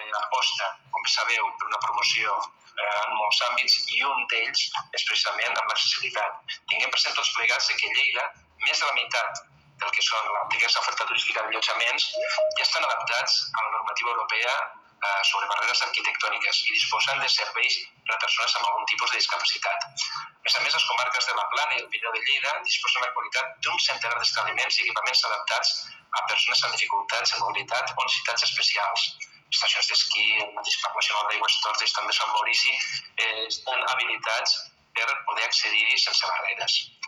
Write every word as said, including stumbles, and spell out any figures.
aposta, com sabeu, per una promoció en molts àmbits, i un d'ells és precisament amb l'accessibilitat. Tinguem present tots plegats que Lleida, més de la meitat del que són l'aplicació d'oferta turística d'allotjaments, ja estan adaptats a la normativa europea sobre barreres arquitectòniques i disposen de serveis per a persones amb algun tipus de discapacitat. A més a més, les comarques de la Plana i el Pirineu de Lleida disposen en l'actualitat d'un centenar d'establiments i equipaments adaptats a persones amb dificultats en mobilitat o necessitats especials. Estacions d'esquí, el mateix Parc Nacional d'Aigües Tortes, l'Estany de Sant Maurici, estan habilitats per poder accedir-hi sense barreres.